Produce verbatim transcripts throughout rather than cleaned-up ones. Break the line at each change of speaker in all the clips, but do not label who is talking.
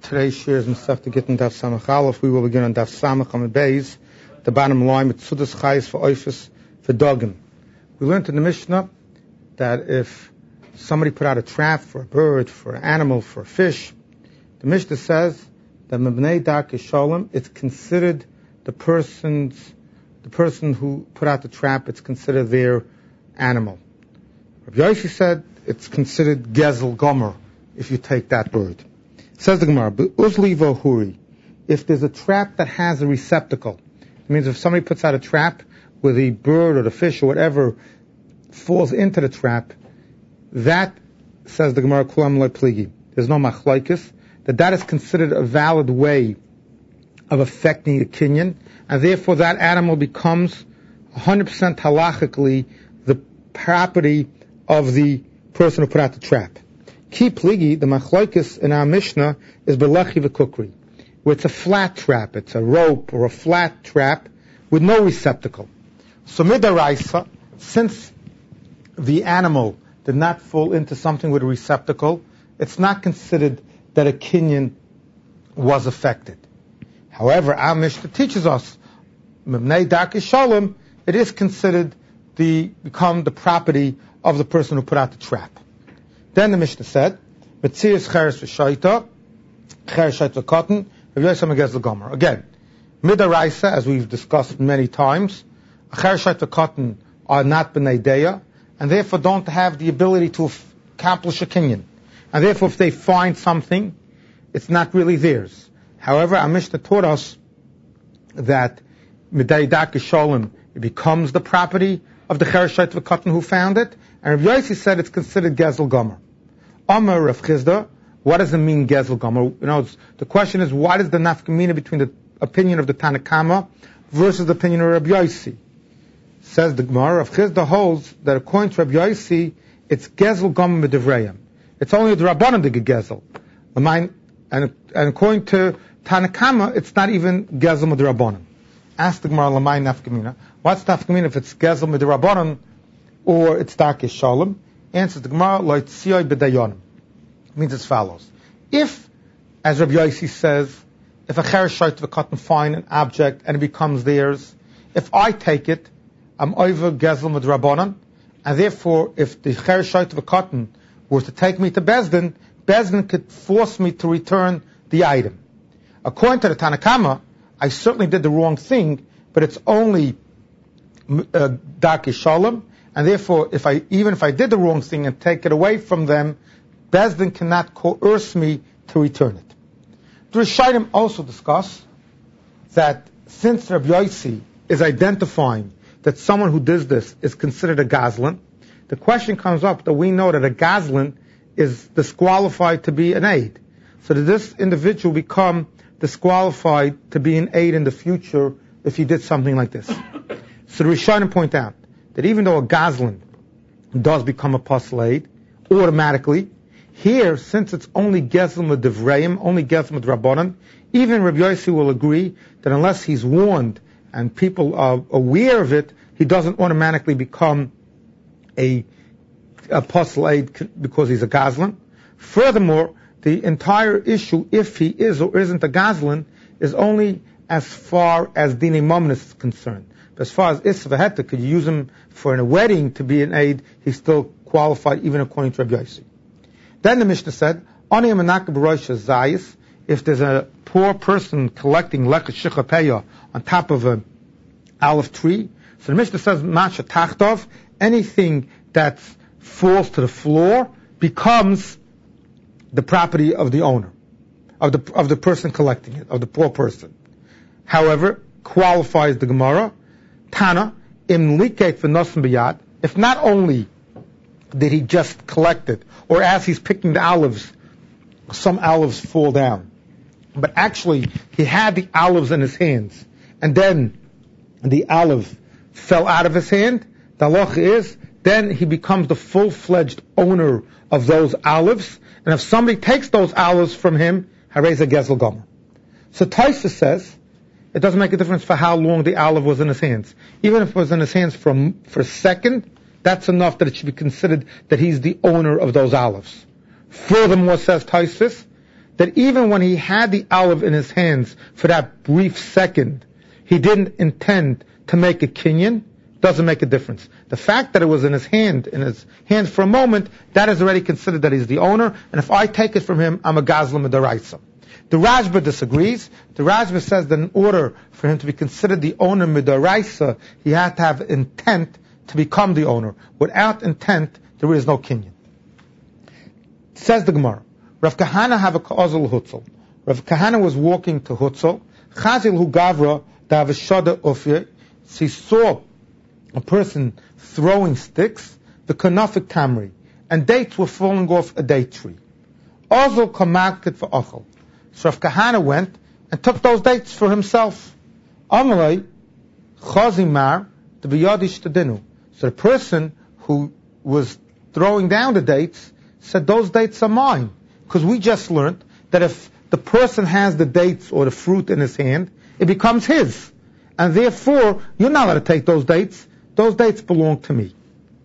Today's share is Masech to get in Daf Samach Aleph. We will begin on Daf Samach Amud Beis, the bottom line with Sudas Chayes for Oifus for Dogim. We learned in the Mishnah that if somebody put out a trap for a bird, for an animal, for a fish, the Mishnah says that Mebnei Darkei Sholem, it's considered the person's, the person who put out the trap, it's considered their animal. Rabbi Yoshi said it's considered Gezel Gomer if you take that bird. Says the Gemara, Uzli Vohuri, if there's a trap that has a receptacle, it means if somebody puts out a trap where the bird or the fish or whatever falls into the trap, that, says the Gemara, Kulam Le Pligi, there's no machlokes, that that is considered a valid way of affecting a kinyan, and therefore that animal becomes one hundred percent halachically the property of the person who put out the trap. Ki pligi, the machlokes in our Mishnah is belechi v'kukri, where it's a flat trap, it's a rope or a flat trap with no receptacle. So midaraisa, since the animal did not fall into something with a receptacle, it's not considered that a kinyan was affected. However, our Mishnah teaches us, Mebnei Darkei Sholem, it is considered the become the property of the person who put out the trap. Then the Mishnah said, Metzias cheres v'shaita, cheres shaita v'katan, Rabbi Yosef Gezel Gomer. Again, midaraisa, as we've discussed many times, cheres shaita v'katan are not b'nei deya, and therefore don't have the ability to f- accomplish a kinyan. And therefore, if they find something, it's not really theirs. However, our Mishnah taught us that Mebnei Darkei Sholem, it becomes the property of the cheres shaita v'katan who found it, and Rabbi Yossi said it's considered Gezel Gomer. Amar Rav Chizda, what does it mean Gezel Gomer? You know, the question is, what is the nafkamina between the opinion of the Tanakama versus the opinion of Rabbi Yossi? Says the Gemara, Rav Chizda holds that according to Rabbi Yossi, it's Gezel Gomer B'Divrayim. It's only the Rabbanan that get Gezel. And, and according to Tanakama, it's not even Gezel B'Drabbanan. Ask the Gemara, Lamai nafkamina. What's nafkamina if it's Gezel B'Drabbanan or it's Darkei Sholem? Answers the Gemara, Loitziyoi B'Dayonim. It means as follows. If, as Rabbi Yossi says, if a cheres shaita v'katan find an object and it becomes theirs, if I take it, I'm over Gezel B'Drabbanan, and therefore, if the cheres shaita v'katan was to take me to Bezdin, Bezdin could force me to return the item. According to the Tanakama, I certainly did the wrong thing, but it's only uh, Darkei Sholem, and therefore, if I even if I did the wrong thing and take it away from them, Bezdin cannot coerce me to return it. The Rishonim also discuss that since Rabbi Yossi is identifying that someone who does this is considered a gazlan, the question comes up that we know that a gazlan is disqualified to be an aid. So did this individual become disqualified to be an aid in the future if he did something like this? So the Rishonim point out that even though a gazlan does become a pasul aid automatically, here, since it's only Gezel B'Divrayim, only Gezel B'Drabbanan, even Rabbi Yossi will agree that unless he's warned and people are aware of it, he doesn't automatically become a, a pasul aid because he's a gazlan. Furthermore, the entire issue, if he is or isn't a gazlan, is only as far as Dinei Mammon is concerned. But as far as Isra V'Heta, could you use him for a wedding to be an aid, he's still qualified even according to Rabbi Yossi. Then the Mishnah said, Ani Menaka B'Rosh Zayis, if there's a poor person collecting Lekach Shicha Peya on top of a olive tree, so the Mishnah says, Masha Tachtov, anything that falls to the floor becomes the property of the owner, of the of the person collecting it, of the poor person. However, qualifies the Gemara, Tana, im liket v'nosim b'yad, if not only did he just collect it, or as he's picking the olives, some olives fall down, but actually he had the olives in his hands, and then the olive fell out of his hand, the halacha is, then he becomes the full-fledged owner of those olives, and if somebody takes those olives from him, harei ze Gezel Gomer. So Taisa says, it doesn't make a difference for how long the olive was in his hands. Even if it was in his hands for, for a second, that's enough that it should be considered that he's the owner of those olives. Furthermore, says Taisus, that even when he had the olive in his hands for that brief second, he didn't intend to make a kinyan, doesn't make a difference. The fact that it was in his hand, in his hand for a moment, that is already considered that he's the owner, and if I take it from him, I'm a gazla midaraisa. The Rashba disagrees. The Rashba says that in order for him to be considered the owner midaraisa, he had to have intent to become the owner. Without intent, there is no kinyan. Says the Gemara, Rav Kahana have a ka'azal hutzel. Rav Kahana was walking to Hutzel. Chazil hu gavra davashada ofye. He saw a person throwing sticks, the kanafik tamri, and dates were falling off a date tree. Also kamakit for achal. So Rav Kahana went and took those dates for himself. Amalei chazimar the biyadish tadinu. So the person who was throwing down the dates said, those dates are mine. Because we just learned that if the person has the dates or the fruit in his hand, it becomes his. And therefore, you're not allowed to take those dates. Those dates belong to me.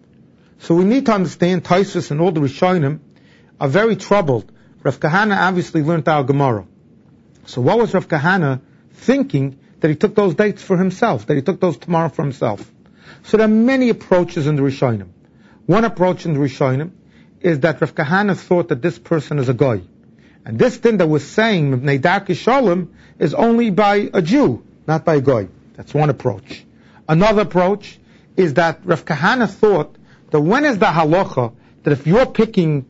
So we need to understand, Taisus and all the Rishonim are very troubled. Rav Kahana obviously learned our Gemara. So what was Rav Kahana thinking that he took those dates for himself, that he took those tomorrow for himself? So there are many approaches in the Rishonim. One approach in the Rishonim is that Rav Kahana thought that this person is a guy. And this thing that we're saying, Mibnei Darkei Shalom, is only by a Jew, not by a guy. That's one approach. Another approach is that Rav Kahana thought that when is the halacha that if you're picking,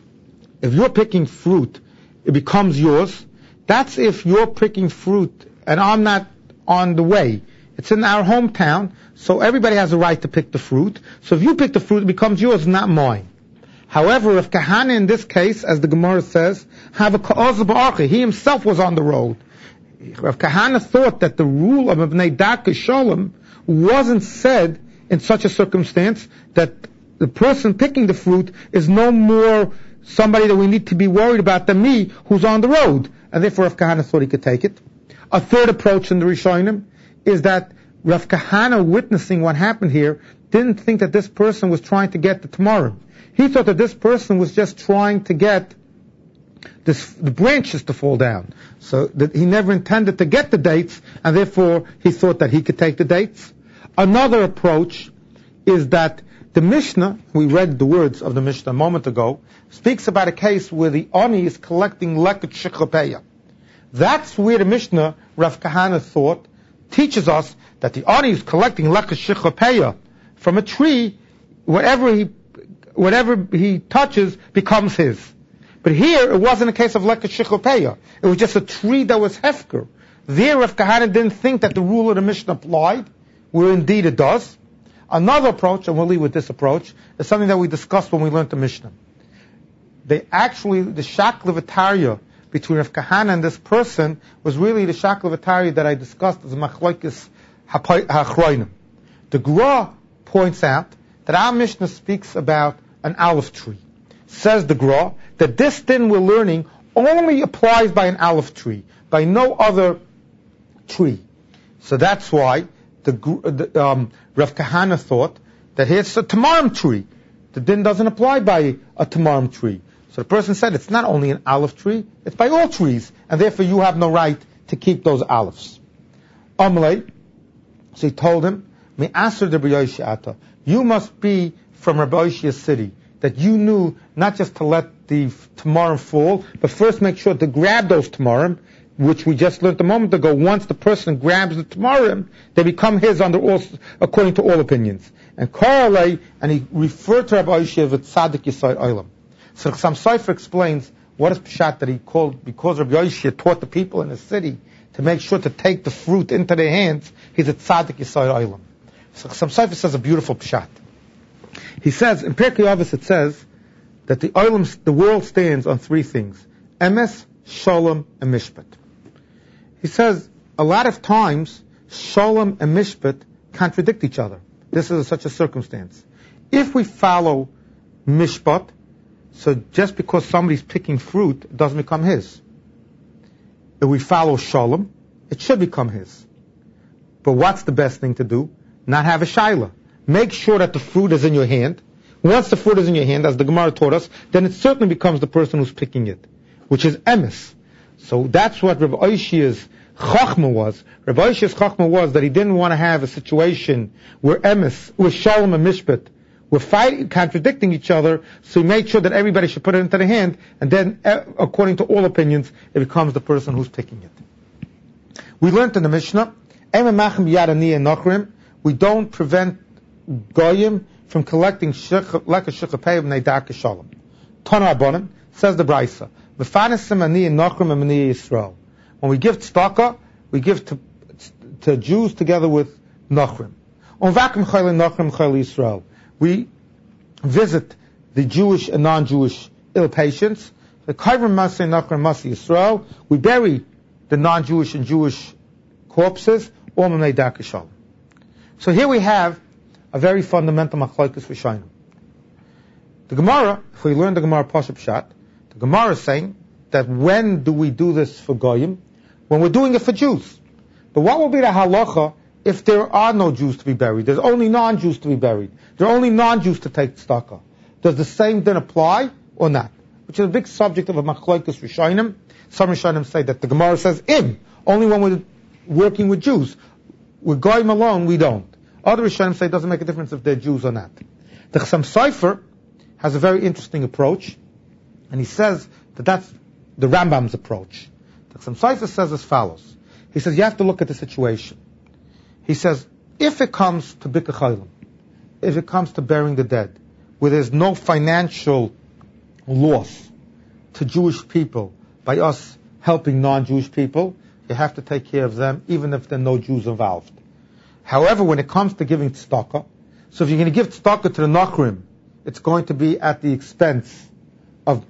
if you're picking fruit, it becomes yours. That's if you're picking fruit and I'm not on the way. It's in our hometown, so everybody has a right to pick the fruit. So if you pick the fruit, it becomes yours, not mine. However, Rav Kahana in this case, as the Gemara says, have a ka'oz ba'archi. He himself was on the road. Rav Kahana thought that the rule of Mibnei Darkei Shalom wasn't said in such a circumstance that the person picking the fruit is no more somebody that we need to be worried about than me who's on the road. And therefore Rav Kahana thought he could take it. A third approach in the Rishonim is that Rav Kahana, witnessing what happened here, didn't think that this person was trying to get the tomorrow. He thought that this person was just trying to get this, the branches to fall down. So that he never intended to get the dates, and therefore he thought that he could take the dates. Another approach is that the Mishnah, we read the words of the Mishnah a moment ago, speaks about a case where the Ani is collecting leket shechopeya. That's where the Mishnah, Rav Kahana thought, teaches us that the Ani is collecting leket shechopeya from a tree. Whatever he whatever he touches becomes his. But here, it wasn't a case of leket shechopeya. It was just a tree that was hefker. There, Rav Kahana didn't think that the rule of the Mishnah applied, where indeed it does. Another approach, and we'll leave with this approach, is something that we discussed when we learned the Mishnah. They actually, the shaklavataria between Rav Kahana and this person was really the shaklavataria that I discussed as a machlokes hachroinim. The Gra points out that our Mishnah speaks about an olive tree. Says the Gra that this thing we're learning only applies by an olive tree, by no other tree. So that's why the, the um, Rav Kahana thought that here's a tamarim tree. The din doesn't apply by a tamarim tree. So the person said it's not only an olive tree, it's by all trees, and therefore you have no right to keep those olives. Amalei, so he told him, "Me aser de ata. You must be from Rabbi Yoshia's city, that you knew not just to let the tamarim fall, but first make sure to grab those tamarim, which we just learned a moment ago. Once the person grabs the tamarim, they become his under all, according to all opinions." And Koralei, and he referred to Rabbi Yoshia with Tzadik Yisai Olam. So Chassam Sofer explains what is pshat that he called, because Rabbi Yoshia taught the people in the city to make sure to take the fruit into their hands, he's a Tzadik Yisai Olam. So Chassam Sofer says a beautiful pshat. He says, in Pirkei Avos it says, that the Olam, the world stands on three things: Emes, Shalom, and Mishpat. He says, a lot of times, Shalom and Mishpat contradict each other. This is such a circumstance. If we follow Mishpat, so just because somebody's picking fruit, it doesn't become his. If we follow Shalom, it should become his. But what's the best thing to do? Not have a shaila. Make sure that the fruit is in your hand. Once the fruit is in your hand, as the Gemara taught us, then it certainly becomes the person who's picking it. which is emes. So that's what Rabbi Oishia's chachma was. Rabbi Oishia's chachma was that he didn't want to have a situation where emes, where shalom and mishpat were fighting, contradicting each other, so he made sure that everybody should put it into the hand, and then, according to all opinions, it becomes the person who's picking it. We learned in the Mishnah, we don't prevent goyim from collecting like a shechapei of neidak shalom. Tana Abonim, says the Brisa, when we give tzedakah, we give to, to Jews together with Nachrim. We visit the Jewish and non-Jewish ill patients. We bury the non-Jewish and Jewish corpses. So here we have a very fundamental machlokes rishonim. The Gemara, if we learn the Gemara Pashup Pshat, the Gemara is saying that when do we do this for goyim? When we're doing it for Jews. But what will be the halacha if there are no Jews to be buried? There's only non-Jews to be buried. There are only non-Jews to take tzedakah. Does the same then apply or not? Which is a big subject of a machlokes rishonim. Some rishonim say that the Gemara says im, only when we're working with Jews. With goyim alone, we don't. Other rishonim say it doesn't make a difference if they're Jews or not. The Chassam Sofer has a very interesting approach, and he says that that's the Rambam's approach. The Chassam Sofer says as follows. He says you have to look at the situation. He says, if it comes to Bika Chaylim, if it comes to burying the dead, where there's no financial loss to Jewish people by us helping non-Jewish people, you have to take care of them, even if there are no Jews involved. However, when it comes to giving tzedakah, so if you're going to give tzedakah to the Nachrim, it's going to be at the expense of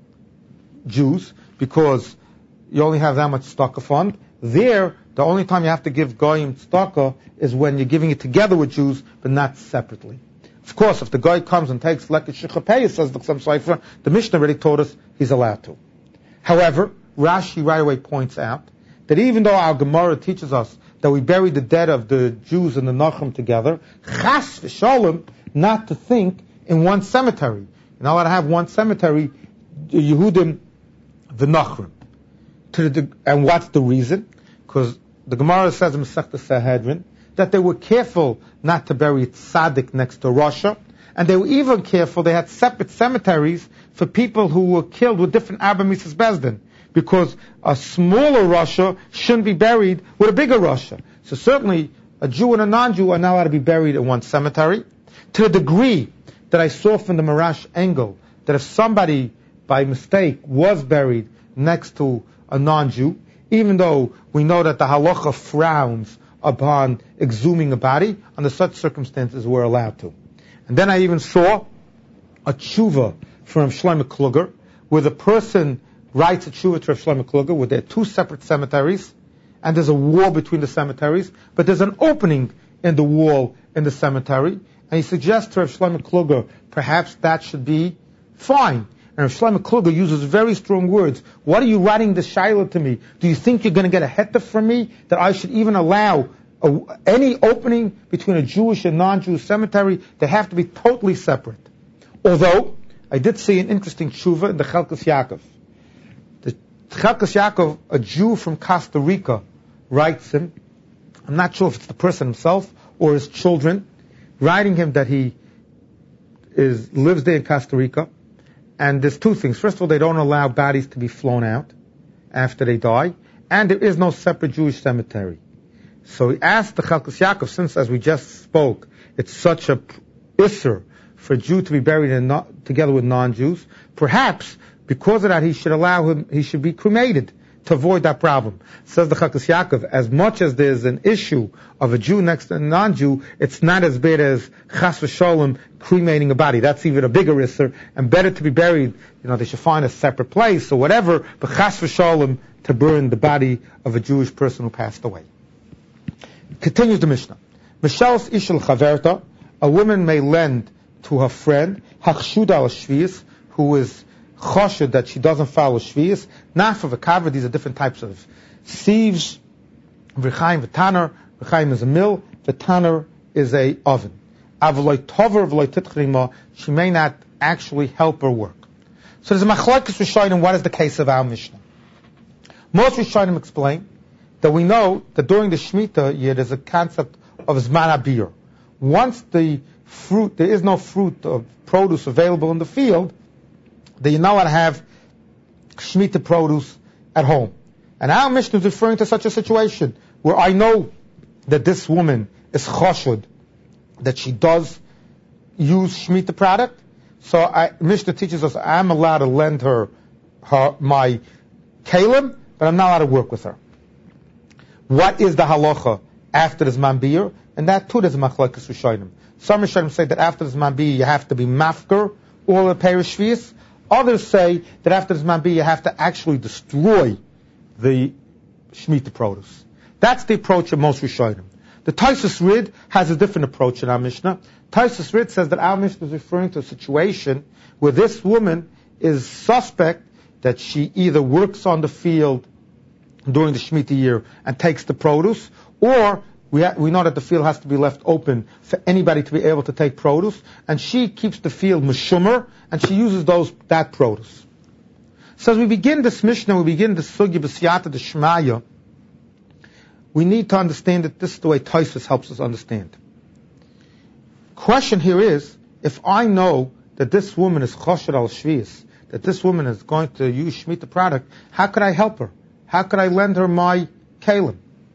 Jews, because you only have that much tzedakah fund. There, the only time you have to give goyim tzedakah is when you're giving it together with Jews, but not separately. Of course, if the guy comes and takes leket shechapei, says the Chassam Sofer, the Mishnah already told us he's allowed to. However, Rashi right away points out that even though our Gemara teaches us that we bury the dead of the Jews and the Nachrim together, chas v'shalom, not to think in one cemetery. You're not allowed to have one cemetery, Yehudim, the Nachrim. To the, and what's the reason? Because the Gemara says in Masechta Sanhedrin that they were careful not to bury tzaddik next to Rasha, and they were even careful, they had separate cemeteries for people who were killed with different Abba Mises Bezdin, because a smaller Rasha shouldn't be buried with a bigger Rasha. So certainly a Jew and a non-Jew are not allowed to be buried in one cemetery. To the degree that I saw from the Marash Engel that if somebody by mistake was buried next to a non-Jew, even though we know that the halacha frowns upon exhuming a body, under such circumstances we're allowed to. And then I even saw a tshuva from Shlomo Kluger, where the person writes a tshuva to Shlomo Kluger, where there are two separate cemeteries, and there's a wall between the cemeteries, but there's an opening in the wall in the cemetery, and he suggests to Shlomo Kluger, perhaps that should be fine. And Shlomo Kluger uses very strong words. What are you writing the shaila to me? Do you think you're going to get a heta from me that I should even allow a, any opening between a Jewish and non-Jewish cemetery? They have to be totally separate. Although, I did see an interesting tshuva in the Chelkas Yaakov. The Chelkas Yaakov, a Jew from Costa Rica, writes him, I'm not sure if it's the person himself or his children, writing him that he is lives there in Costa Rica. And there's two things. First of all, they don't allow bodies to be flown out after they die, and there is no separate Jewish cemetery. So he asked the Chelkas Yaakov, since, as we just spoke, it's such a isser for a Jew to be buried in no, together with non-Jews, perhaps because of that he should allow him, he should be cremated to avoid that problem. Says the Chelkas Yaakov, as much as there's an issue of a Jew next to a non-Jew, it's not as bad as chas v'sholem cremating a body. That's even a bigger isser, and better to be buried, you know, they should find a separate place or whatever, but chas v'sholem to burn the body of a Jewish person who passed away. Continues the Mishnah. Mishalos ishel chaverta, a woman may lend to her friend, hachshuda al shvius, who is choshed that she doesn't follow shvius, not for v'kaver. These are different types of sieves. V'chaim v'taner. V'chaim is a mill. V'taner is a oven. Avloi tover v'loi titchrima. She may not actually help her work. So there's a machlokes rishonim. What is the case of our Mishnah? Most rishonim explain that we know that during the Shemitah year there's a concept of zman habir. Once the fruit, there is no fruit or produce available in the field, then you know how to have Shemitah produce at home. And our Mishnah is referring to such a situation where I know that this woman is chashud, that she does use Shemitah product. So I, Mishnah teaches us I'm allowed to lend her, her my kalim, but I'm not allowed to work with her. What is the halacha after the zman bir? And that too is machlokes rishonim. Some rishonim say that after the zman bir you have to be mafker all the perish shvius. Others say that after the zman bir you have to actually destroy the Shemitah produce. That's the approach of most rishonim. The Taisus Rid has a different approach in our Mishnah. Taisus Rid says that our Mishnah is referring to a situation where this woman is suspect that she either works on the field during the Shemitah year and takes the produce, or we, ha- we know that the field has to be left open for anybody to be able to take produce, and she keeps the field meshumer, and she uses those that produce. So as we begin this Mishnah, we begin the Sugya B'siyata D'Shmaya, we need to understand that this is the way Taisus helps us understand. Question here is, if I know that this woman is choshed al shvius, that this woman is going to use Shemitah product, how could I help her? How could I lend her my kalim?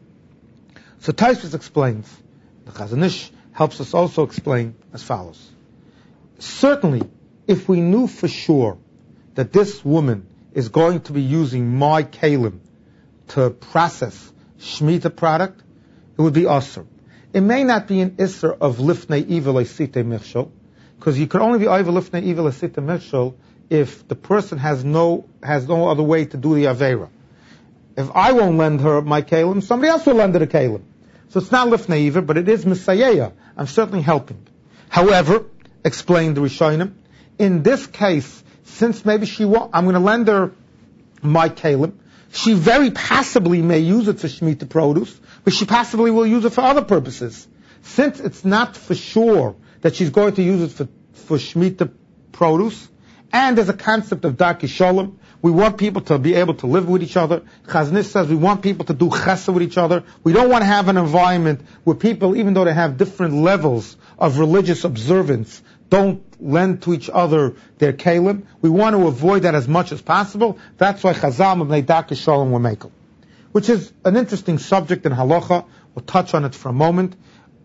So Taisus explains, the Chazon Ish helps us also explain as follows. Certainly, if we knew for sure that this woman is going to be using my kalim to process Shemitah product, it would be asur. It may not be an isser of lifnei evil esite michshol, because you can only be over lifnei evil esite michshol if the person has no has no other way to do the avera. If I won't lend her my kalim, somebody else will lend her the kalim. So it's not lifnei evil, but it is misayeya. I'm certainly helping. However, explained the Rishonim, in this case, since maybe she won't, I'm going to lend her my kalim. She very possibly may use it for Shemitah produce, but she possibly will use it for other purposes. Since it's not for sure that she's going to use it for, for Shemitah produce, and there's a concept of Darkei Shalom, we want people to be able to live with each other. Chazon Ish says we want people to do chesed with each other. We don't want to have an environment where people, even though they have different levels of religious observance, don't lend to each other their kalim. We want to avoid that as much as possible. That's why Chazal Mabnei Darkei Shalom were makel, which is an interesting subject in halacha. We'll touch on it for a moment.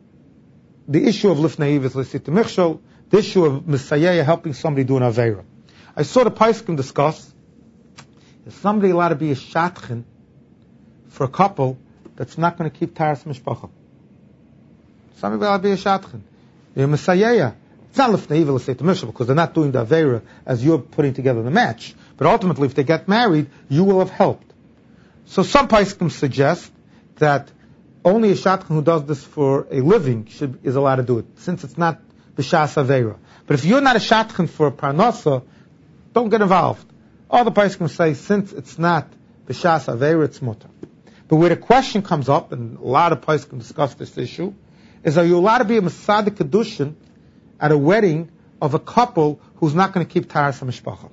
The issue of lifnei evil esite michshol, the issue of Messiah helping somebody do an avera. I saw the Paiskim discuss, is somebody allowed to be a shatchin for a couple that's not going to keep taras mishpacha? Somebody allowed to be a shatchin. You're a Messiah. It's not lifnei evil esite michshol because they're not doing the avera as you're putting together the match. But ultimately, if they get married, you will have helped. So some Paiskim suggest that only a shatchin who does this for a living should, is allowed to do it, since it's not b'shas avera. But if you're not a shatchin for a parnasa, don't get involved. Other Paiskim say, since it's not b'shas avera, it's mutter. But where the question comes up, and a lot of Paiskim discuss this issue, is are you allowed to be a Mesadik Kedushin at a wedding of a couple who's not going to keep taras HaMishpacha?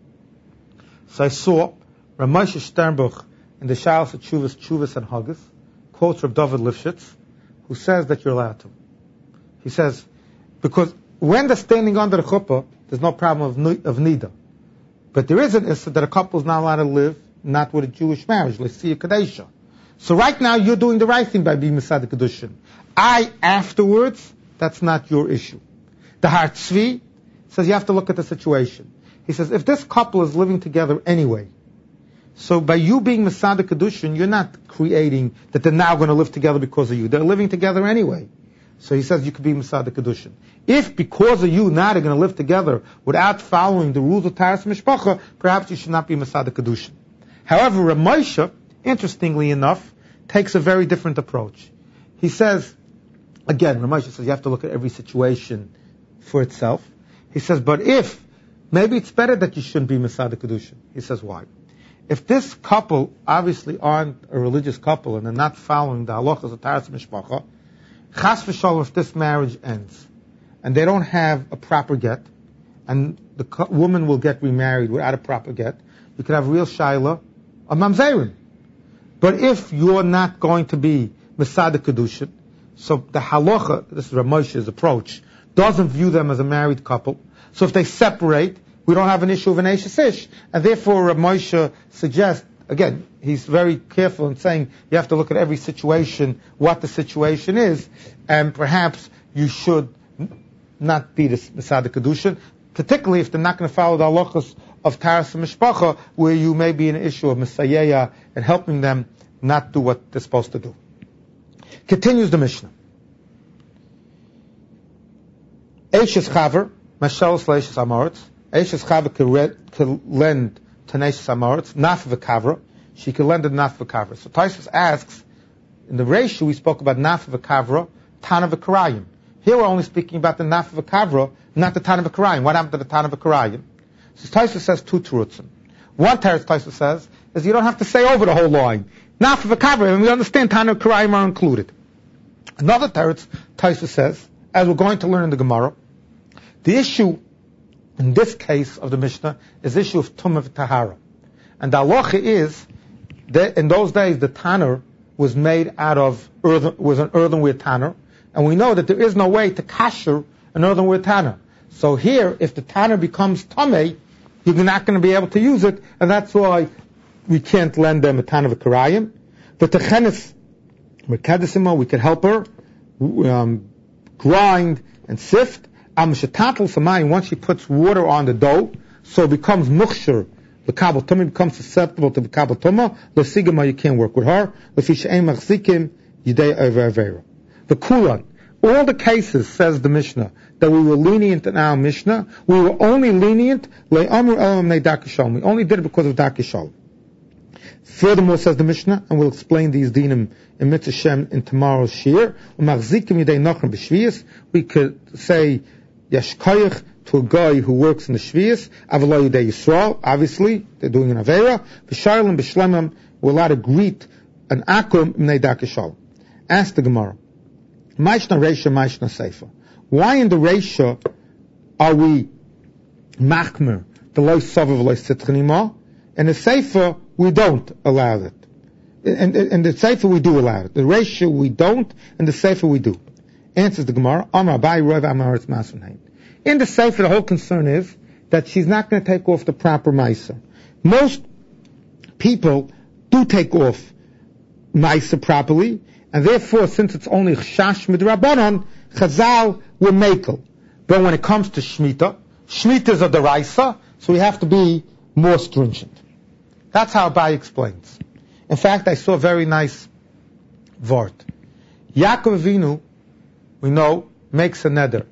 So I saw Rav Moshe Sternbuch in the Shalos of Tshuvas, Tshuvas and Haggis, quotes Rav David Lifshitz, who says that you're allowed to. He says, because when they're standing under the chuppah, there's no problem of, of nida. But there is an issue that a couple is not allowed to live not with a Jewish marriage. Let's see a Kadesha. So right now you're doing the right thing by being Mesadik Kedushin. I, afterwards, that's not your issue. The Har Tzvi says you have to look at the situation. He says, if this couple is living together anyway, so by you being Mesadik Kedushin, you're not creating that they're now going to live together because of you. They're living together anyway. So he says you could be Mesadik Kedushin. If because of you now they're going to live together without following the rules of Taras Mishpacha, perhaps you should not be Mesadik Kedushin. However, Rav Moshe, interestingly enough, takes a very different approach. He says, again, Rav Moshe says you have to look at every situation for itself. He says, but if, maybe it's better that you shouldn't be Mesadik Kedushin. He says, why? If this couple obviously aren't a religious couple and they're not following the halachas of Taras Mishpacha, chas v'shalom, if this marriage ends and they don't have a proper get and the co- woman will get remarried without a proper get, you could have real shaila of mamzerim. But if you're not going to be Masada Kedushin, so the halacha, this is Rav Moshe's approach, doesn't view them as a married couple. So if they separate, we don't have an issue of an Eishes Ish. And therefore Rav Moshe suggests, again, he's very careful in saying you have to look at every situation, what the situation is, and perhaps you should not be the Masada Kedushin, particularly if they're not going to follow the halachas of Taras and Mishpacha, where you may be in an issue of Messiah and helping them not do what they're supposed to do. Continues the Mishnah. Eishes Chaver, Mashelos Leishes Amoritz. Eishes Chaver could lend to Neishes Amoritz, Naf V'Kavra. She could lend to Naf V'Kavra. So Tosfos asks, in the ratio we spoke about Naf V'Kavra, Tana V'Karayim. Here we're only speaking about the Naf V'Kavra, not the Tana V'Karayim. What happened to the Tana V'Karayim? So Tosfos says two terutzim. One teretz Tosfos says is you don't have to say over the whole line. Naf V'Kavra, and we understand Tana V'Karayim are included. Another teretz Tosfos says, as we're going to learn in the Gemara, the issue in this case of the Mishnah is the issue of Tumah V'Tahara. And the halacha is that in those days the tanner was made out of earthen, was an earthenware tanner, and we know that there is no way to kasher an earthenware tanner. So here, if the tanner becomes tamei, you're not going to be able to use it, and that's why we can't lend them a tanner v'karayim. But the chenes merkadesima, we could help her um, grind and sift. Am shetatel samayim, once she puts water on the dough, so it becomes muksher. The kabel tumah becomes susceptible to the kabel tumah. The sigma, you can't work with her. The fishaim machzikim yidei over avera. The kulan. All the cases, says the Mishnah, that we were lenient in our Mishnah, we were only lenient, we only did it because of Dakishol. Furthermore, says the Mishnah, and we'll explain these dinim in Mitzvah Shem in tomorrow's shir, we could say Yashkoyach to a guy who works in the Shvius, Avalai Yudei Yisrael, obviously, they're doing an Avera, B'Sharlim B'Shlemim, we're allowed to greet an Akum Mnei Dakishol. Ask the Gemara. Maishna Reisha, Maishna Seifa. Why in the Reisha are we machmer the loy sovav loy sitchanima, and the Seifa we don't allow it? And, and, and the Seifa we do allow it. The Reisha we don't, and the Seifa we do. Answers the Gemara. Amar Abai Rav Amaretz Masunhain. In the Seifa, the whole concern is that she's not going to take off the proper Maisa. Most people do take off Maisa properly, and therefore, since it's only Chash Midrabanon, Chazal will makel. But when it comes to Shemitah, Shemitah is a deraisa, so we have to be more stringent. That's how Abai explains. In fact, I saw a very nice vort. Yaakov Avinu, we know, makes a neder.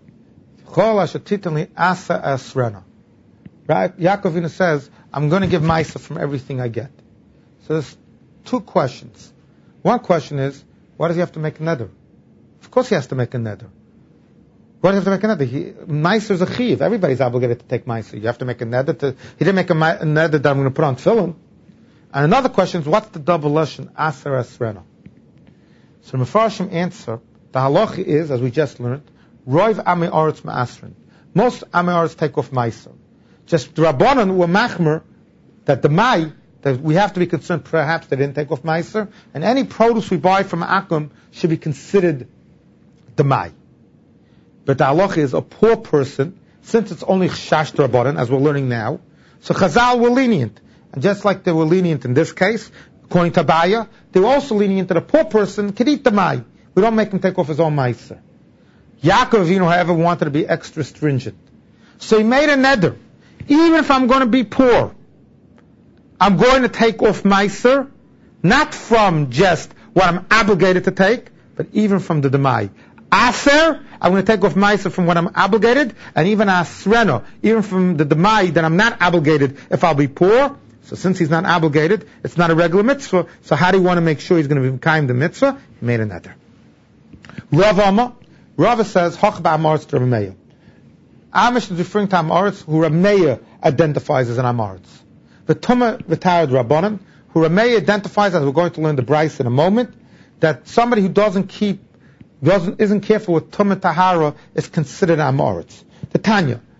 Right? Yaakov Avinu says, I'm going to give Maisa from everything I get. So there's two questions. One question is, why does he have to make a neder? Of course he has to make a neder. Why does he have to make a neder? Meiser is a chiv. Everybody's obligated to take Meiser. You have to make a neder. To, he didn't make a, a neder that I'm going to put on tefillin. And another question is, what's the double lashon aser asrena? So Mefarshim answer, the halacha is, as we just learned, roiv amei aretz ma'asrin. Most amei aretz take off Meiser. Just the Rabbanan were machmer that the mai, that we have to be concerned perhaps they didn't take off Meiser, and any produce we buy from Akum should be considered the mai. But the halacha is a poor person, since it's only Chash Rabbanan, as we're learning now, so Chazal were lenient. And just like they were lenient in this case, according to Abaya, they were also lenient that a poor person could eat the mai. We don't make him take off his own Meiser. Yaakov Avinu, however, wanted to be extra stringent. So he made a neder. Even if I'm going to be poor, I'm going to take off Meiser, not from just what I'm obligated to take, but even from the Demai. Aser, I'm going to take off Meiser from what I'm obligated, and even Asreno, even from the Demai that I'm not obligated if I'll be poor. So since he's not obligated, it's not a regular mitzvah, so how do you want to make sure he's going to be kind the mitzvah? He made a neder. Rav Amma, Rav says, Hoch ba'amoritz to Rav Meir. Amish is referring to Amoritz, who Rav Meir identifies as an Amoritz. The Tumah V'Tarad Rabbanan, who Rav Meir identifies, as we're going to learn the Bryce in a moment, that somebody who doesn't keep, doesn't, isn't careful with Tumah Tahara is considered Amoritz. The Tanya,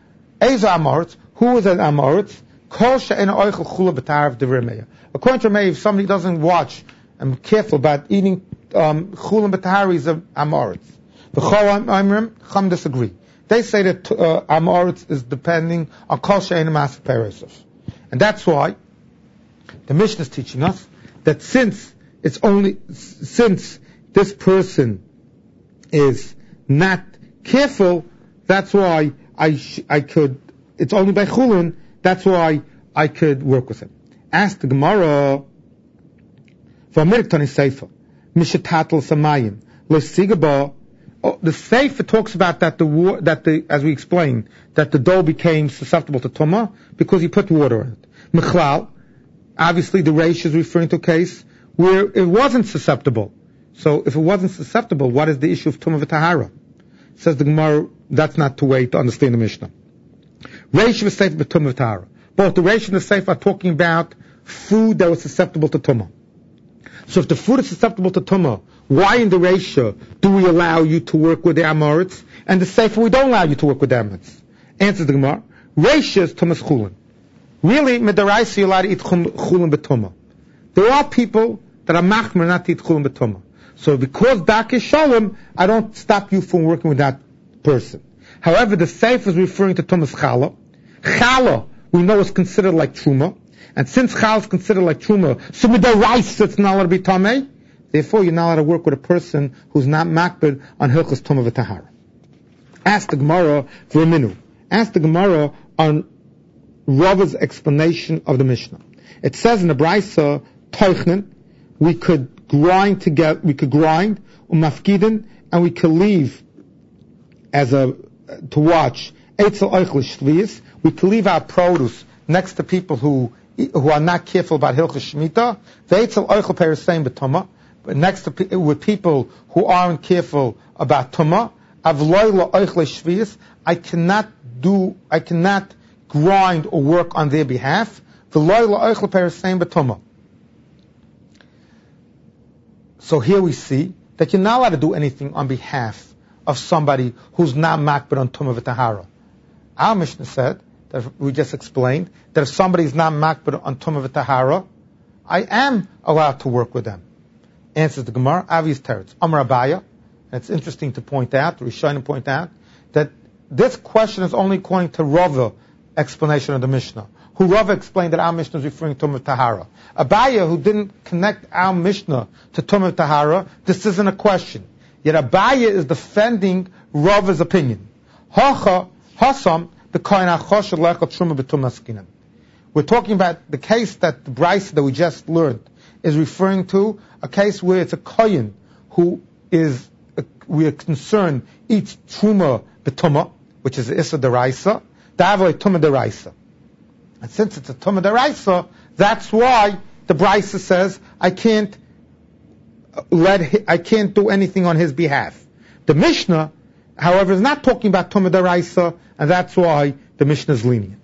Ezo Amoritz, who is an Amoritz? Kol she'en oichel chula b'tarav devir meya. According to Meir, if somebody doesn't watch and be careful about eating um, chula b'tahara, he's an Amoritz. V'chol Amrim, Chum disagree. They say that uh, Amoritz is depending on kol she'en masif peresov. And that's why the Mishnah is teaching us that since it's only, since this person is not careful, that's why I sh- I could, it's only by chulin, that's why I could work with him. Ask the Gemara, V'amirik Seifa, Mishatatl Samayim, L'sigaba. The Seifa talks about that the that the as we explained that the dough became susceptible to tumah because he put water in it. Mechlal, obviously the Reish is referring to a case where it wasn't susceptible. So if it wasn't susceptible, what is the issue of tumah v'tahara? Says the Gemara, that's not the way to understand the Mishnah. Reish v'seif b'tumah v'tahara. Both the Reish and the Seif are talking about food that was susceptible to tumah. So if the food is susceptible to tumah, why in the Reish do we allow you to work with the Amoritz, and the Seif we don't allow you to work with the Amoritz? Answers the Gemara, Reish is tumah's chulin. Really, medaraisa you're allowed to eat chulin b'tumah. There are people that are machmer not to eat chulin b'tumah. So because dak is shalom, I don't stop you from working with that person. However, the Seif is referring to tumah's challah. Challah, we know, is considered like truma. And since challah is considered like truma, so medaraisa it's not allowed to be tameh. Therefore, you're not allowed to work with a person who's not makbid on hilchos tumah v'tahara. Ask the Gemara for a minute. Ask the Gemara on Rava's explanation of the Mishnah. It says in the Braisa, Teichnen, we could grind together, we could grind, umafkiden, and we could leave as a, to watch, eitzel oichlish shviyas, we could leave our produce next to people who, who are not careful about hilchos shmita, ve'etzel oichel perisein b'tumah, but next to, with people who aren't careful about tumah, avloy la'oichlish shviyas, I cannot do, I cannot grind or work on their behalf. So here we see that you're not allowed to do anything on behalf of somebody who's not makbid on tumah v'tahara. Our Mishnah said, that we just explained, that if somebody is not makbid on tumah v'tahara, I am allowed to work with them. Answers the Gemara, Avi's teretz, Amar Abaya. And it's interesting to point out, the Rishonim point out, that this question is only according to Rava explanation of the Mishnah, who Rava explained that our Mishnah is referring to Tumah Tahara. Abaya, who didn't connect our Mishnah to Tumah Tahara, this isn't a question. Yet Abaya is defending Rava's opinion. Hacha Hasam the Kohen HaChosh Lecha Truma B'Tumah Skinan. We're talking about the case that the Bryce that we just learned is referring to, a case where it's a Kohen who is, uh, we are concerned, eats Truma B'Tumah, which is Issa Deraisa, Davoi Tumah Deraisa. And since it's a Tumah Deraisa, that's why the Brisa says, I can't let, hi, I can't do anything on his behalf. The Mishnah, however, is not talking about Tumah Deraisa, and that's why the Mishnah is lenient.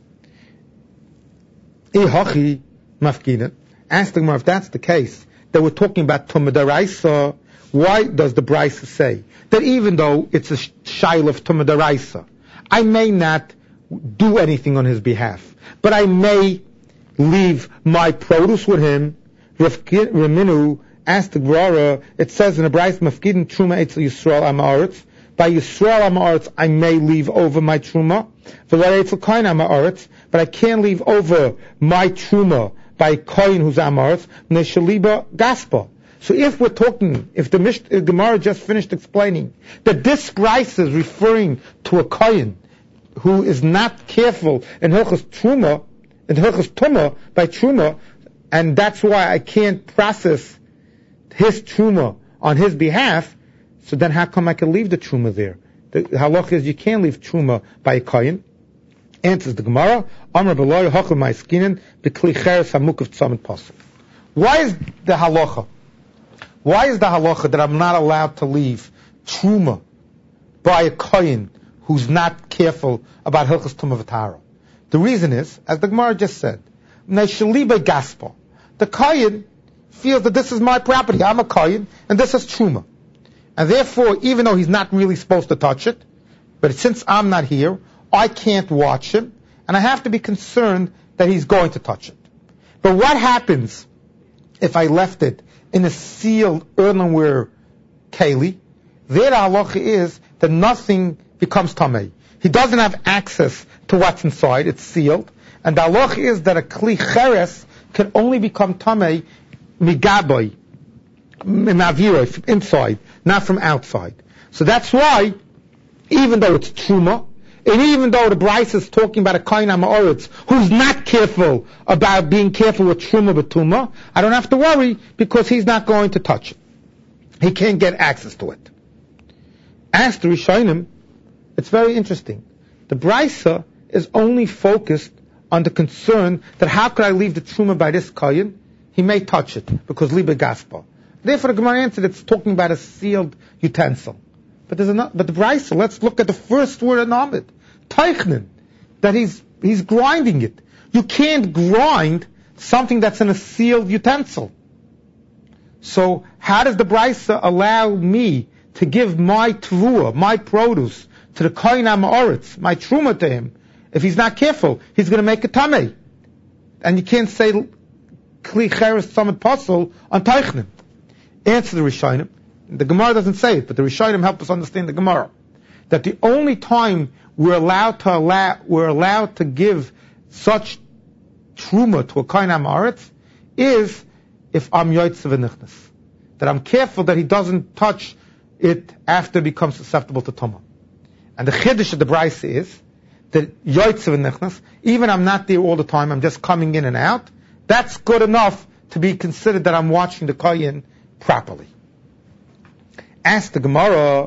Ihachi Mafkina. Ask the Gemara, if that's the case, that we're talking about Tumah Deraisa, why does the Brisa say that even though it's a shail of Tumah Deraisa, I may not do anything on his behalf, but I may leave my produce with him? Raminu asked the Gemara, it says in the Brisa, Mafkidin Truma Eitzel Yisrael Amaretz. By Yisrael Amaretz, I may leave over my Truma. V'lo Eitzel Kohen Amaretz, but I can't leave over my Truma by a Kohen who's Amaretz. Neshaliba Gaspa. So if we're talking, if the Mish, uh, Gemara just finished explaining that this Brisa is referring to a Kohen who is not careful in Hilchos Truma, in Hilchos Tumah by Truma, and that's why I can't process his Truma on his behalf, so then how come I can leave the Truma there? The halacha is you can't leave Truma by a Kohen. Answers the Gemara, Amar B'loy Hachel Ma'askinen B'kli Cheres Hamukav Tzamid Pasuk. Why is the halacha? Why is the halacha that I'm not allowed to leave Truma by a Kohen who's not careful about Hilchos Tumah V'Tahara? The reason is, as the Gemara just said, Neshaliba Gaspa. The Kohen feels that this is my property. I'm a Kohen, and this is Truma. And therefore, even though he's not really supposed to touch it, but since I'm not here, I can't watch him, and I have to be concerned that he's going to touch it. But what happens if I left it in a sealed earthenware keli? Their halacha is that nothing becomes tamei. He doesn't have access to what's inside. It's sealed. And the halacha is that a kli cheres can only become tamei migaboy, maviro, from inside, not from outside. So that's why, even though it's truma, and even though the Bryce is talking about a kohen ha'ma'aretz who's not careful about being careful with truma b'tuma, I don't have to worry because he's not going to touch it. He can't get access to it. As to Rishonim, it's very interesting. The Bryce is only focused on the concern that how could I leave the truma by this kohen? He may touch it because libe gaspa. Therefore, the Gemara answered it's talking about a sealed utensil. But there's another, but the Brisa, let's look at the first word in Amid, Teichnen, that he's he's grinding it. You can't grind something that's in a sealed utensil. So how does the Brisa allow me to give my tvua, my produce, to the kohen ha'ma'aretz, my truma to him? If he's not careful, he's going to make a tamei, and you can't say kli cheres samad pasul on Teichnen. Answer the Rishonim. The Gemara doesn't say it, but the Rishonim help us understand the Gemara. That the only time we're allowed to allow, we're allowed to give such truma to a kohen ha'ma'aretz is if I'm yoytze v'nichnas. That I'm careful that he doesn't touch it after it becomes susceptible to tumah. And the chiddush of the Brisa is that yoytze v'nichnas, even I'm not there all the time, I'm just coming in and out, that's good enough to be considered that I'm watching the kohen properly. Ask the Gemara,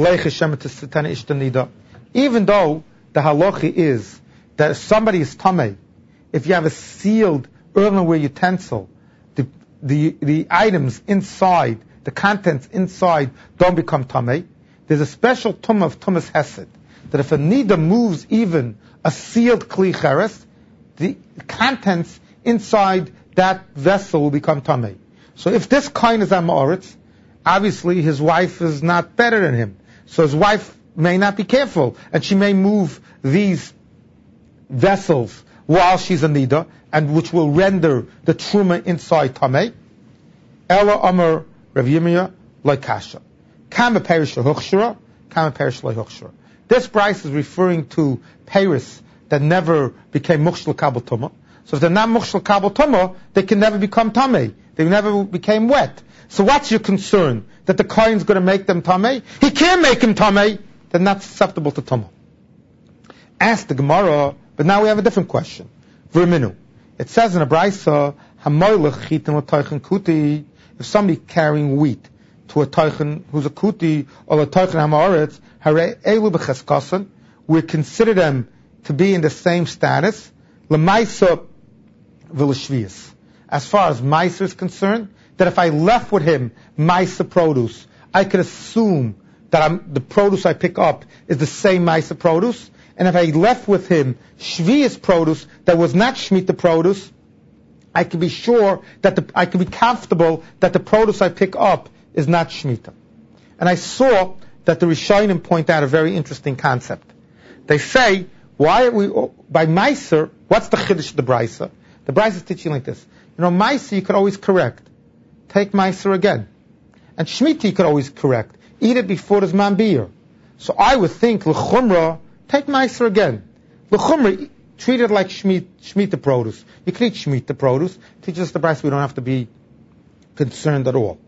even though the halacha is that if somebody is tamei, if you have a sealed earthenware utensil, the, the, the items inside, the contents inside don't become tamei, there's a special tumah of tumas hesed, that if a nida moves even a sealed kli cheres, the contents inside that vessel will become tamei. So if this kohen is ha'ma'aretz, obviously his wife is not better than him. So his wife may not be careful, and she may move these vessels while she's a nida, and which will render the truma inside tamei. Ela amar Rav Yirmiyah loikasha. Kama perish lehuchshira, kama perish lehuchshira. This price is referring to peiros that never became mukhshel kabel tumah. So if they're not mukhshel kabel tumah, they can never become tamei. They never became wet. So what's your concern? That the kohen's going to make them tamei? He can't make him tamei. They're not susceptible to tumah. Ask the Gemara, but now we have a different question. V'rminu. It says in a Brisa, Hamoylech chitin l'toichen kuti. If somebody carrying wheat to a toichen who's a kuti or a toichen ha'ma'aretz, harei elu b'cheskasan, we consider them to be in the same status. L'maisa v'l'shvius. As far as Maisa is concerned, that if I left with him Maisa produce, I could assume that I'm, the produce I pick up is the same Maisa produce. And if I left with him Shvius produce that was not Shemitah produce, I could be sure that the, I could be comfortable that the produce I pick up is not Shemitah. And I saw that the Rishonim point out a very interesting concept. They say, why are we, by Meiser, what's the Chiddush of the Brisa? The Brisa is teaching like this. You know, Meiser you could always correct. Take Meiser again. And Shemitah you could always correct. Eat it before there's man beer. So I would think, L'chumra, take Meiser again. L'chumra, treat it like Shemitah produce. You can eat Shemitah produce. Teach us the Brisa, we don't have to be concerned at all.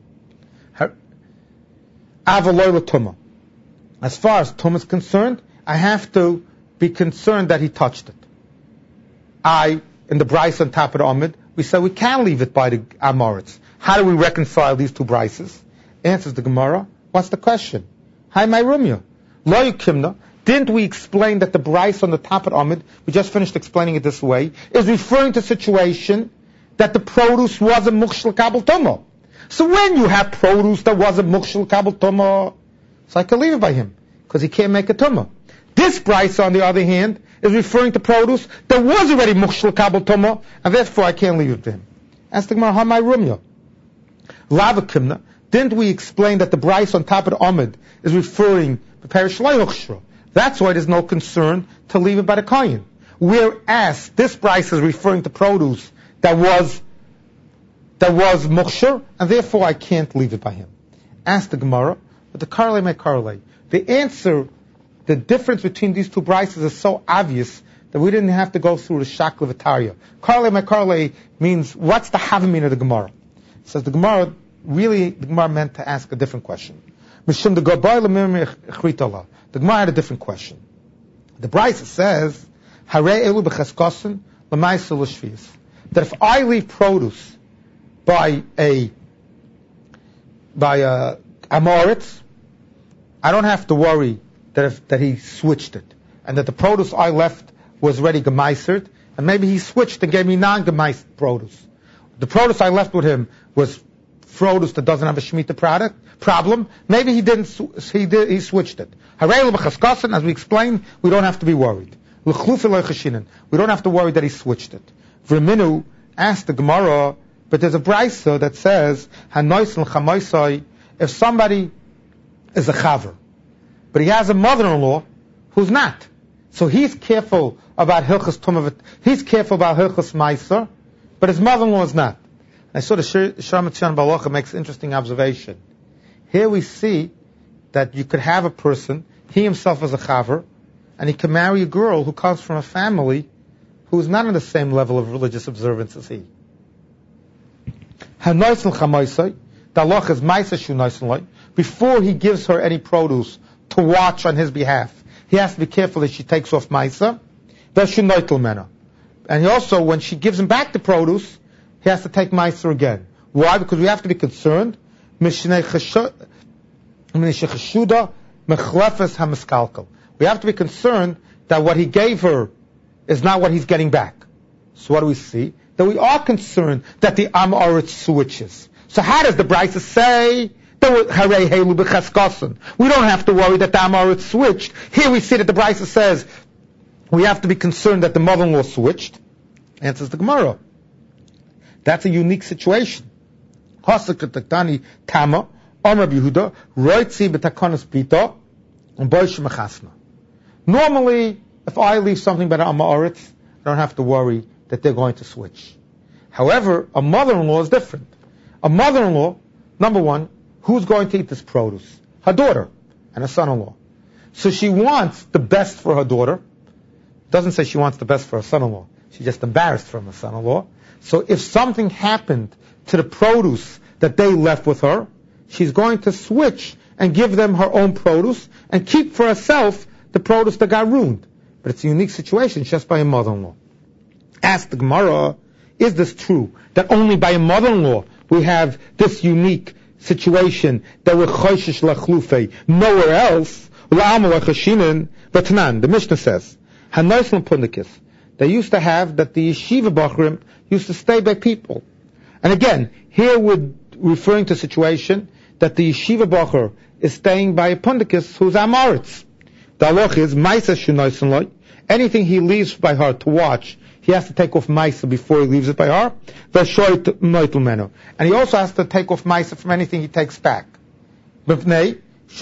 Avaloi l'tumah. As far as tumah is concerned, I have to be concerned that he touched it. I, in the Brisa on top of the Amid, we say we can leave it by the Amoritz. How do we reconcile these two Brises? Answers the Gemara. What's the question? Hi, my Rumya. Lo yukimna. Didn't we explain that the Brisa on the top of the Amid, we just finished explaining it this way, is referring to a situation that the produce was a mukshel kabel tumah. So when you have produce that was a mukshel kabel tumah, so I can leave it by him, because he can't make a tumah. This Brisa, on the other hand, is referring to produce that was already mukshel kabel tumah, and therefore I can't leave it to him. Ask the Gemara, how my rumya? Lava kimna. Didn't we explain that the Brisa on top of the Amid is referring to perish leihuchshra? That's why there's no concern to leave it by the kohen. Whereas this price is referring to produce that was that was muksher, and therefore I can't leave it by him. Ask the Gemara, but the karle may karle. The answer, the difference between these two prices is so obvious that we didn't have to go through the shakla v'tarya. Karle may karle means, what's the havamin of the Gemara? It says the Gemara, really, the Gemara meant to ask a different question. Mishum the Gemara had a different question. The Brisa says, that if I leave produce by a by a amoritz, I don't have to worry that if, that he switched it, and that the produce I left was ready gemeisered, and maybe he switched and gave me non-gemeisered produce. The produce I left with him was produce that doesn't have a shemitah product problem. Maybe he didn't. He did. He switched it. As we explained, we don't have to be worried. We don't have to worry that he switched it. V'minu asked the Gemara, but there's a brisa that says, if somebody is a chaver, but he has a mother-in-law who's not, so he's careful about hilchas tumah. He's careful about hilchas meiser, but his mother-in-law is not. I saw the Shir Matzion Balacha makes an interesting observation. Here we see that you could have a person, he himself is a chaver, and he can marry a girl who comes from a family who is not on the same level of religious observance as he. Before he gives her any produce to watch on his behalf, he has to be careful that she takes off maisa. And he also, when she gives him back the produce, he has to take maisa again. Why? Because we have to be concerned. We have to be concerned that what he gave her is not what he's getting back. So what do we see? That we are concerned that the Amoritz switches. So how does the Brisa say? We don't have to worry that the Amoritz switched. Here we see that the Brisa says we have to be concerned that the mother-in-law switched. Answers the Gemara. That's a unique situation. Normally, if I leave something by the Amoritz, I don't have to worry that they're going to switch. However, a mother-in-law is different. A mother-in-law, number one, who's going to eat this produce? Her daughter and her son-in-law. So she wants the best for her daughter. Doesn't say she wants the best for her son-in-law. She's just embarrassed from her son-in-law. So if something happened to the produce that they left with her, she's going to switch and give them her own produce and keep for herself the produce that got ruined. But it's a unique situation just by a mother-in-law. Ask the Gemara, is this true? That only by a mother-in-law we have this unique situation that we're choishish lachlufe, nowhere else. But Tanan, the Mishnah says, Hanoislam Pundikis, they used to have that the yeshiva bachrim used to stay by people. And again, here we're referring to a situation that the yeshiva bacher is staying by a pundikis who's Amoritz. The halach is, Maisa Shunoisenloi, anything he leaves by her to watch, he has to take off Maisa before he leaves it by her. And he also has to take off Maisa from anything he takes back. Again,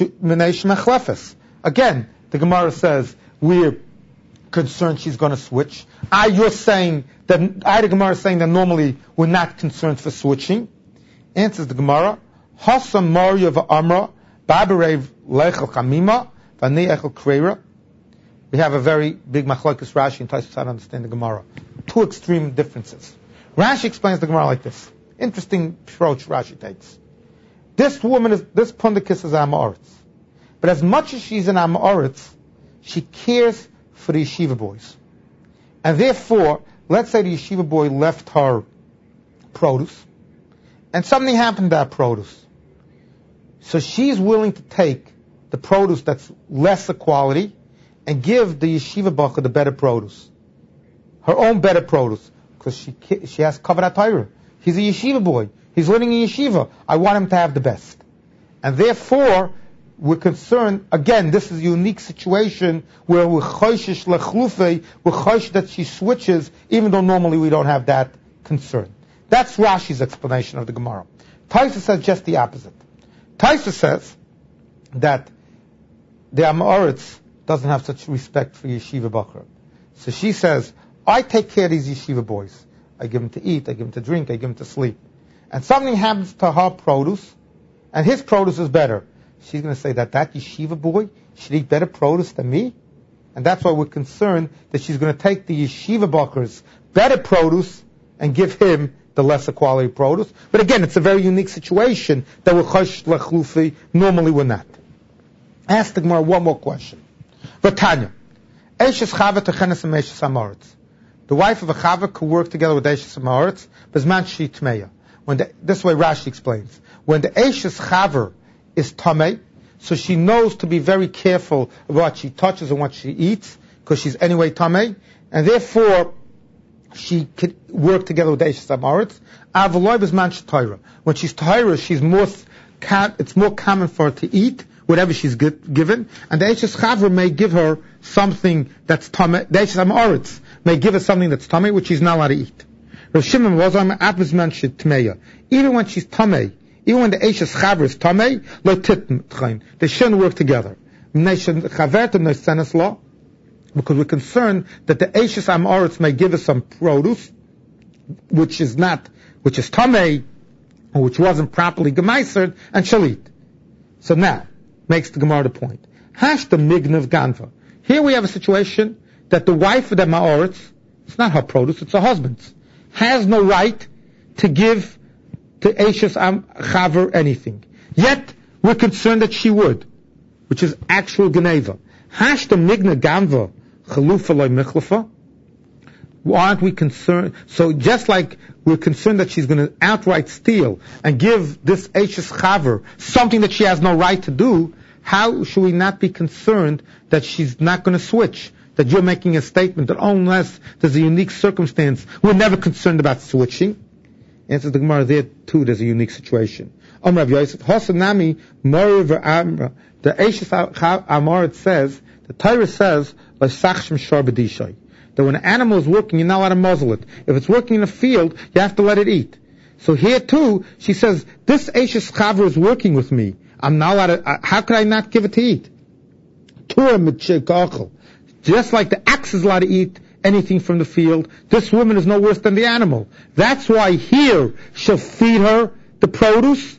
the Gemara says, we're concerned she's going to switch. I, you're saying that, I, the Gemara is saying that normally we're not concerned for switching. Answers the Gemara, Hasam Maria v'Amra, Babarev lechel chamima, v'ani echel kreira. We have a very big machlokes Rashi and Tosfos to understand the Gemara. Two extreme differences. Rashi explains the Gemara like this. Interesting approach Rashi takes. This woman is, this pundikis is Amoritz. But as much as she's an Amoritz, she cares for the yeshiva boys. And therefore, let's say the yeshiva boy left her produce, and something happened to that produce. So she's willing to take the produce that's lesser quality and give the yeshiva bacher the better produce. Her own better produce. Because she she has Kavod HaTorah. He's a yeshiva boy. He's living in yeshiva. I want him to have the best. And therefore, we're concerned, again, this is a unique situation where we're choishish lechlufe, we're choishish that she switches, even though normally we don't have that concern. That's Rashi's explanation of the Gemara. Taisa says just the opposite. Taisa says that the Amoritz doesn't have such respect for yeshiva bakar. So she says, I take care of these yeshiva boys. I give them to eat, I give them to drink, I give them to sleep. And something happens to her produce, and his produce is better. She's going to say that that yeshiva boy should eat better produce than me? And that's why we're concerned that she's going to take the yeshiva bakar's better produce and give him the lesser quality produce. But again, it's a very unique situation that we're chosh lechlufi, normally we're not. Ask the Gemara one more question. Vatanya, Eishes Chava Techenes and Eishes Amoritz. The wife of a Chava could work together with Eishes Amoritz, Bezman Shi Tmeya. When the, this way Rashi explains. When the Eishes Chava is Tamei, so she knows to be very careful of what she touches and what she eats, because she's anyway Tamei, and therefore she could work together with Eishes Amoritz. Avaloi Bezman Shi Torah. When she's Torah, she's more, it's more common for her to eat whatever she's given, and the Eishes Chavra may give her something that's tamei. The Eishes Amoritz may give her something that's tamei, which she's not allowed to eat. Rav Shimon was on Abizman Tmeya. Even when she's tamei, even when the Eishes Chavra is tamei, lo titchain. They shouldn't work together. Because we're concerned that the Eishes Amoritz may give us some produce, which is not, which is tamei, or which wasn't properly gemeisered, and she'll eat. So now, makes the Gemara the point. Hash the mignav ganva. Here we have a situation that the wife of the Ma'oritz, it's not her produce, it's her husband's, has no right to give to Eishes Chaver anything. Yet, we're concerned that she would, which is actual Geneva. Hash the mignav ganva chalufa loy michlafa. Aren't we concerned? So just like we're concerned that she's going to outright steal and give this Eishes Chaver something that she has no right to do, how should we not be concerned that she's not going to switch? That you're making a statement that unless there's a unique circumstance, we're never concerned about switching. Answers the Gemara, there too there's a unique situation. Amrav Yosef, Hosanami, Moriv Amra, the Eishes Amoritz says, the Torah says, L'sachshem shor b'dishay. That when an animal is working, you're not allowed to muzzle it. If it's working in a field, you have to let it eat. So here too, she says, this Eishes Chaver is working with me. I'm not allowed to, uh, how could I not give it to eat? Just like the axe is allowed to eat anything from the field, this woman is no worse than the animal. That's why here she'll feed her the produce,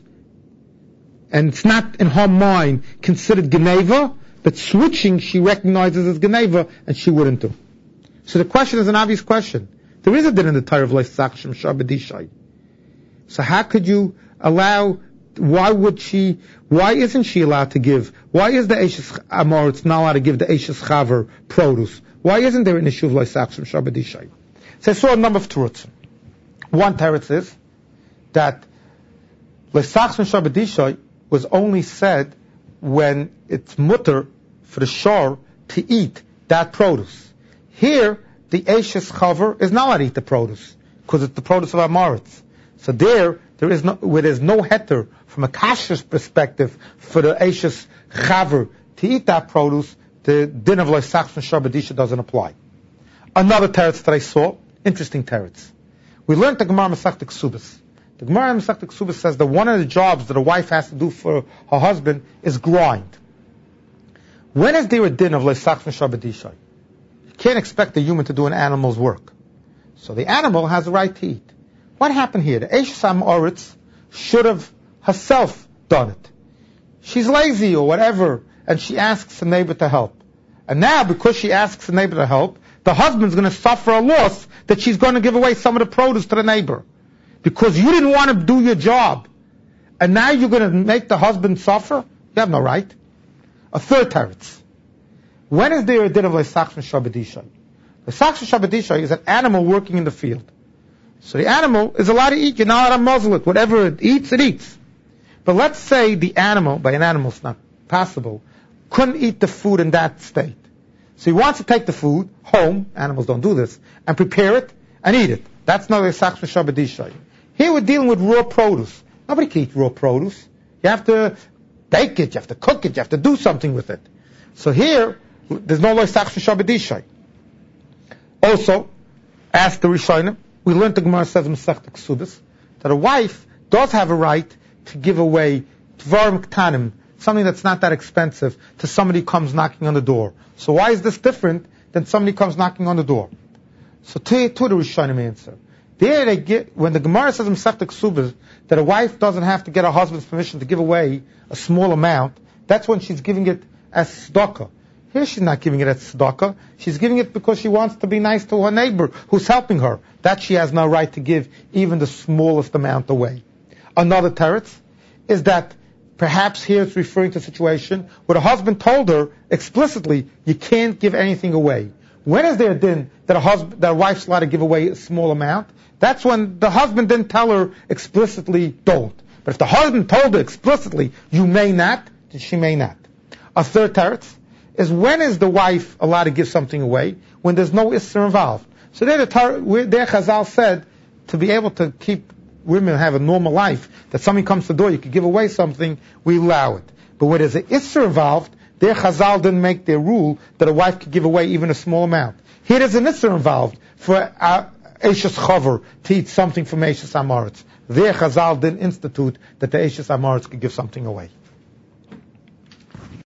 and it's not in her mind considered Geneva, but switching she recognizes as Geneva, and she wouldn't do. So the question is an obvious question. There is a din in the Torah of Leisachshem Shabadishai. So how could you allow, why would she, why isn't she allowed to give, why is the Eishes Amoritz not allowed to give the Eishes Chaver produce? Why isn't there an issue of Leisachshem Shabadishai? So I saw a number of terutzim. One teretz is that Leisachshem Shabadishai was only said when it's mutter for the shor to eat that produce. Here, the Eishes Chaver is not allowed to eat the produce, because it's the produce of Amoritz. So there, there is no, where there's no heter from a kashrus perspective for the Eishes Chaver to eat that produce, the din of Leisachshem Shabadisha doesn't apply. Another teretz that I saw, interesting teretz. We learned the Gemara Masechta Ksubas. The Gemara Masechta Ksubas says that one of the jobs that a wife has to do for her husband is grind. When is there a din of Leisachshem Shabadisha? Can't expect a human to do an animal's work. So the animal has the right to eat. What happened here? The Eishes Amoritz should have herself done it. She's lazy or whatever, and she asks the neighbor to help. And now, because she asks the neighbor to help, the husband's going to suffer a loss that she's going to give away some of the produce to the neighbor. Because you didn't want to do your job. And now you're going to make the husband suffer? You have no right. A third teretz. When is there a din of Leisachshem Shabadishay? Leisachshem Shabadishay is an animal working in the field. So the animal is allowed to eat. You're not allowed to muzzle it. Whatever it eats, it eats. But let's say the animal, by an animal it's not possible, couldn't eat the food in that state. So he wants to take the food home, animals don't do this, and prepare it and eat it. That's not Leisachshem Shabadishay. Here we're dealing with raw produce. Nobody can eat raw produce. You have to bake it, you have to cook it, you have to do something with it. So here, there's no Leisachshem Shabadishay. Also, ask the Rishonim, we learned the Gemara says in Masechta Ksubas that a wife does have a right to give away Tvarim Ktanim something that's not that expensive, to somebody who comes knocking on the door. So why is this different than somebody comes knocking on the door? So to, to the Rishonim answer. There they get, when the Gemara says in Masechta Ksubas that a wife doesn't have to get her husband's permission to give away a small amount, that's when she's giving it as tzedakah. Here she's not giving it as tzedakah. She's giving it because she wants to be nice to her neighbor who's helping her. That she has no right to give even the smallest amount away. Another teretz is that perhaps here it's referring to a situation where the husband told her explicitly, you can't give anything away. When is there a din that a husband, that a wife's allowed to give away a small amount? That's when the husband didn't tell her explicitly, don't. But if the husband told her explicitly, you may not, then she may not. A third teretz is, when is the wife allowed to give something away? When there's no isser involved. So there, the tar- there Chazal said, to be able to keep women have a normal life, that somebody comes to the door, you could give away something, we allow it. But when there's an isser involved, there Chazal didn't make their rule that a wife could give away even a small amount. Here there's an isser involved for uh, Eishes Chaver to eat something from Eishes Amoritz. There Chazal didn't institute that the Eishes Amoritz could give something away.